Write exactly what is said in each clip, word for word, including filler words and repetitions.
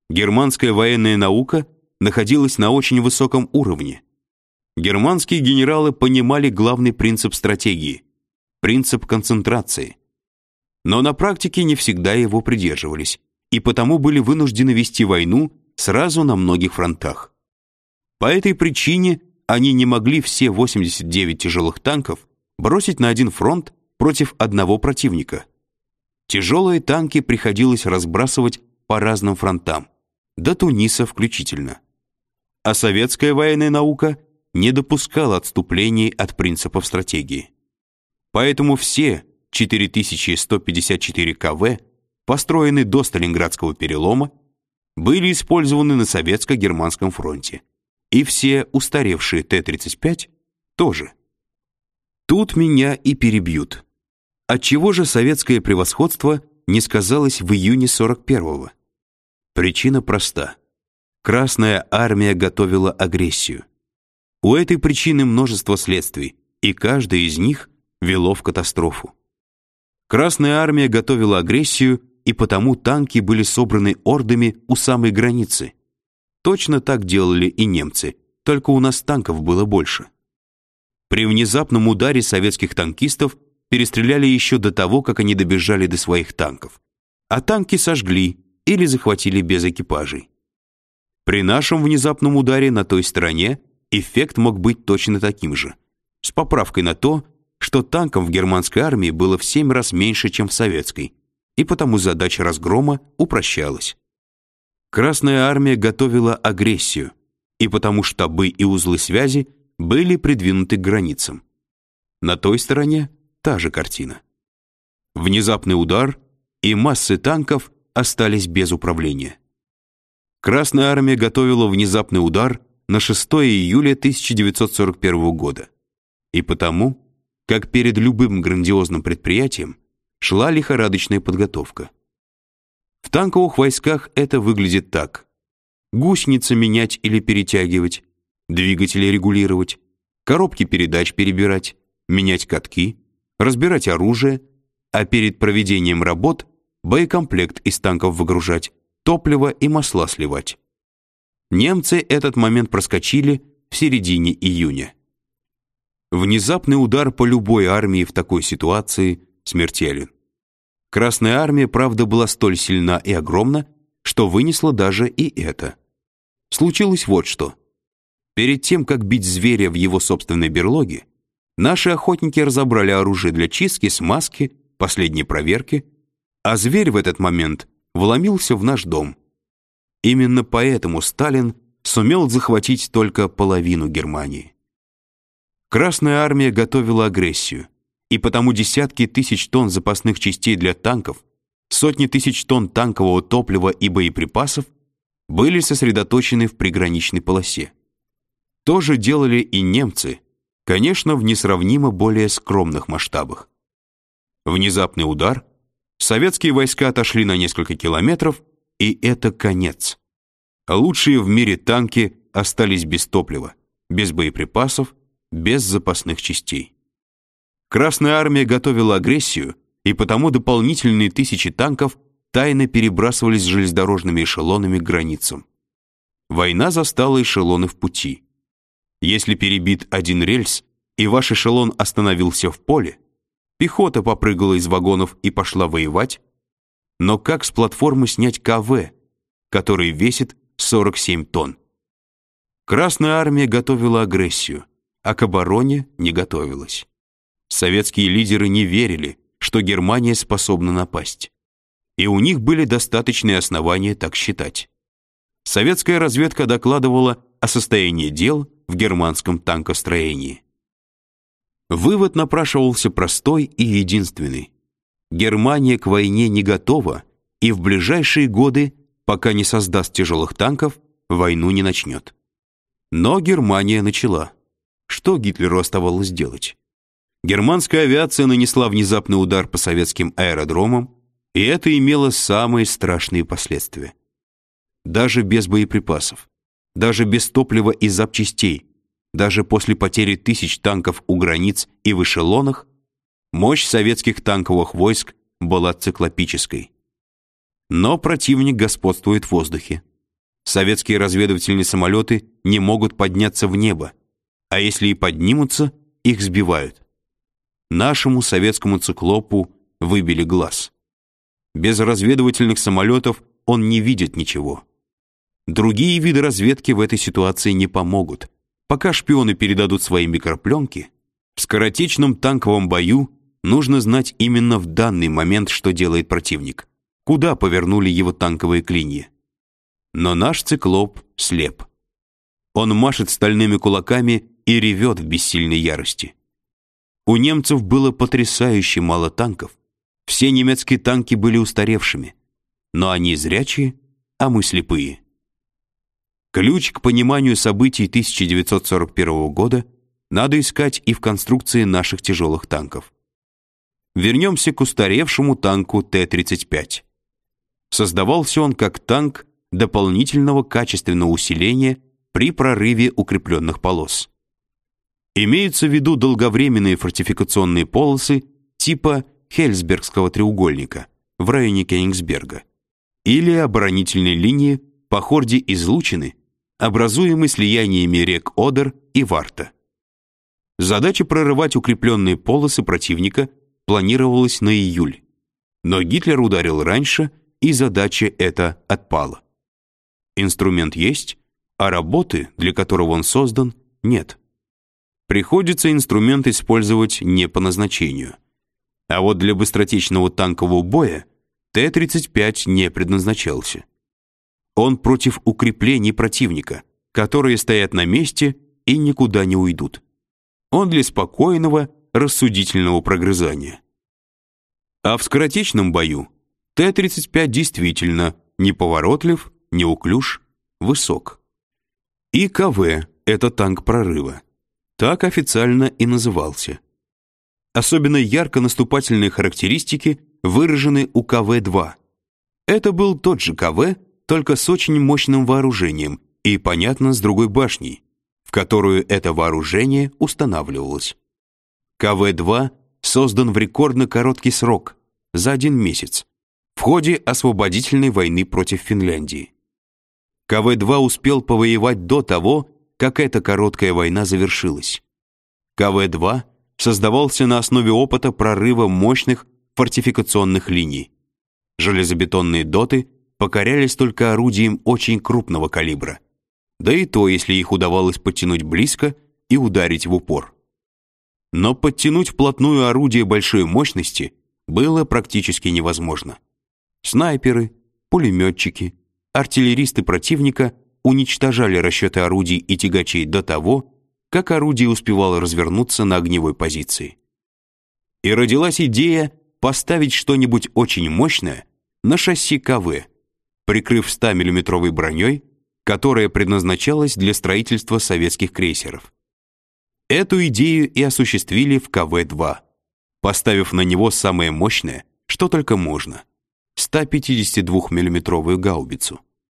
Германская военная наука находилась на очень высоком уровне. Германские генералы понимали главный принцип стратегии – принцип концентрации. Но на практике не всегда его придерживались, и потому были вынуждены вести войну сразу на многих фронтах. По этой причине они не могли все восемьдесят девять тяжелых танков бросить на один фронт против одного противника. Тяжелые танки приходилось разбрасывать по разным фронтам, до Туниса включительно. А советская военная наука не допускала отступлений от принципов стратегии. Поэтому все четыре тысячи сто пятьдесят четыре ка вэ, построенные до Сталинградского перелома, были использованы на советско-германском фронте. И все устаревшие Т тридцать пять тоже. Тут меня и перебьют. Отчего же советское превосходство не сказалось в июне сорок первого? Причина проста. Красная армия готовила агрессию. У этой причины множество следствий, и каждое из них вело в катастрофу. Красная армия готовила агрессию, и потому танки были собраны ордами у самой границы. Точно так делали и немцы, только у нас танков было больше. При внезапном ударе советских танкистов перестреляли еще до того, как они добежали до своих танков. А танки сожгли или захватили без экипажей. При нашем внезапном ударе на той стороне эффект мог быть точно таким же, с поправкой на то, что танков в германской армии было в семь раз меньше, чем в советской, и потому задача разгрома упрощалась. Красная армия готовила агрессию, и потому штабы и узлы связи были придвинуты к границам. На той стороне та же картина. Внезапный удар, и массы танков остались без управления. Красная армия готовила внезапный удар на шестое июля тысяча девятьсот сорок первого года. И потому, как перед любым грандиозным предприятием, шла лихорадочная подготовка. В танковых войсках это выглядит так: гусеницы менять или перетягивать, двигатели регулировать, коробки передач перебирать, менять катки, разбирать оружие, а перед проведением работ боекомплект из танков выгружать, топливо и масла сливать. Немцы этот момент проскочили в середине июня. Внезапный удар по любой армии в такой ситуации смертелен. Красная армия, правда, была столь сильна и огромна, что вынесла даже и это. Случилось вот что. Перед тем, как бить зверя в его собственной берлоге, наши охотники разобрали оружие для чистки, смазки, последней проверки, а зверь в этот момент вломился в наш дом. Именно поэтому Сталин сумел захватить только половину Германии. Красная армия готовила агрессию, и потому десятки тысяч тонн запасных частей для танков, сотни тысяч тонн танкового топлива и боеприпасов были сосредоточены в приграничной полосе. То же делали и немцы, конечно, в несравнимо более скромных масштабах. Внезапный удар, советские войска отошли на несколько километров, и это конец. Лучшие в мире танки остались без топлива, без боеприпасов, без запасных частей. Красная армия готовила агрессию, и потому дополнительные тысячи танков тайно перебрасывались железнодорожными эшелонами к границам. Война застала эшелоны в пути. Если перебит один рельс, и ваш эшелон остановился в поле, пехота попрыгала из вагонов и пошла воевать, но как с платформы снять ка вэ, который весит сорок семь тонн? Красная армия готовила агрессию, а к обороне не готовилась. Советские лидеры не верили, что Германия способна напасть. И у них были достаточные основания так считать. Советская разведка докладывала о состоянии дел в германском танкостроении. Вывод напрашивался простой и единственный. Германия к войне не готова, и в ближайшие годы, пока не создаст тяжелых танков, войну не начнет. Но Германия начала. Что Гитлеру оставалось делать? Германская авиация нанесла внезапный удар по советским аэродромам, и это имело самые страшные последствия. Даже без боеприпасов, даже без топлива и запчастей, даже после потери тысяч танков у границ и в эшелонах, мощь советских танковых войск была циклопической. Но противник господствует в воздухе, Советские разведывательные самолеты не могут подняться в небо, а если и поднимутся, их сбивают. Нашему советскому циклопу выбили глаз. Без разведывательных самолетов он не видит ничего. Другие виды разведки в этой ситуации не помогут. Пока шпионы передадут свои микропленки, в скоротечном танковом бою нужно знать именно в данный момент, что делает противник, куда повернули его танковые клинья. Но наш циклоп слеп. Он машет стальными кулаками и ревет в бессильной ярости. У немцев было потрясающе мало танков. Все немецкие танки были устаревшими. Но они зрячие, а мы слепые. Ключ к пониманию событий тысяча девятьсот сорок первого года надо искать и в конструкции наших тяжелых танков. Вернемся к устаревшему танку Т тридцать пять. Создавался он как танк дополнительного качественного усиления при прорыве укрепленных полос. Имеются в виду долговременные фортификационные полосы типа Хельсбергского треугольника в районе Кёнигсберга или оборонительные линии по хорде излучины, образуемой слияниями рек Одер и Варта. Задача прорывать укрепленные полосы противника планировалась на июль, но Гитлер ударил раньше, и задача эта отпала. Инструмент есть, а работы, для которого он создан, нет. Приходится инструмент использовать не по назначению. А вот для быстротечного танкового боя Т тридцать пять не предназначался. Он против укреплений противника, которые стоят на месте и никуда не уйдут. Он для спокойного, рассудительного прогрызания. А в скоротечном бою Т тридцать пять действительно неповоротлив, неуклюж, высок. И КВ — это танк прорыва. Так официально и назывался. Особенно ярко наступательные характеристики выражены у Ка Вэ два. Это был тот же КВ, только с очень мощным вооружением и, понятно, с другой башней, в которую это вооружение устанавливалось. Ка Вэ два создан в рекордно короткий срок, за один месяц, в ходе освободительной войны против Финляндии. Ка Вэ два успел повоевать до того, как эта короткая война завершилась. Ка Вэ два создавался на основе опыта прорыва мощных фортификационных линий. Железобетонные доты покорялись только орудием очень крупного калибра, да и то, если их удавалось подтянуть близко и ударить в упор. Но подтянуть вплотную орудие большой мощности было практически невозможно. Снайперы, пулеметчики, артиллеристы противника уничтожали расчеты орудий и тягачей до того, как орудие успевало развернуться на огневой позиции. И родилась идея поставить что-нибудь очень мощное на шасси Ка Вэ, прикрыв стомиллиметровой броней, которая предназначалась для строительства советских крейсеров. Эту идею и осуществили в Ка Вэ два, поставив на него самое мощное, что только можно — сто пятидесятидвухмиллиметровую гаубицу.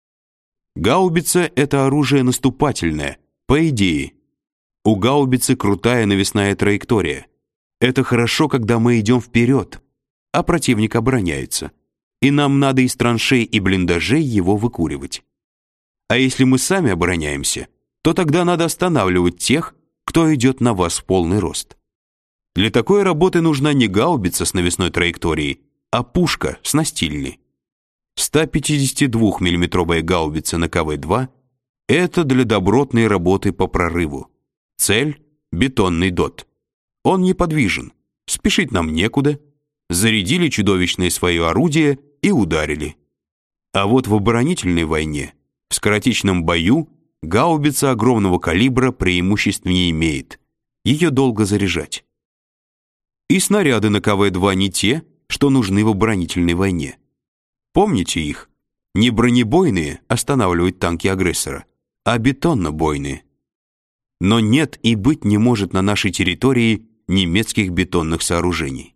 Гаубица — это оружие наступательное, по идее. У гаубицы крутая навесная траектория. Это хорошо, когда мы идем вперед, а противник обороняется, и нам надо из траншей и блиндажей его выкуривать. А если мы сами обороняемся, то тогда надо останавливать тех, кто идет на вас в полный рост. Для такой работы нужна не гаубица с навесной траекторией, а пушка с настильной. сто пятидесятидвухмиллиметровая гаубица на Ка Вэ два — это для добротной работы по прорыву. Цель — бетонный дот. Он неподвижен, спешить нам некуда. Зарядили чудовищное свое орудие и ударили. А вот в оборонительной войне, в скоротечном бою, гаубица огромного калибра преимуществ не имеет. Ее долго заряжать. И снаряды на Ка Вэ два не те, что нужны в оборонительной войне. Помните их? Не бронебойные останавливать танки агрессора, а бетонно-бойные. Но нет и быть не может на нашей территории немецких бетонных сооружений.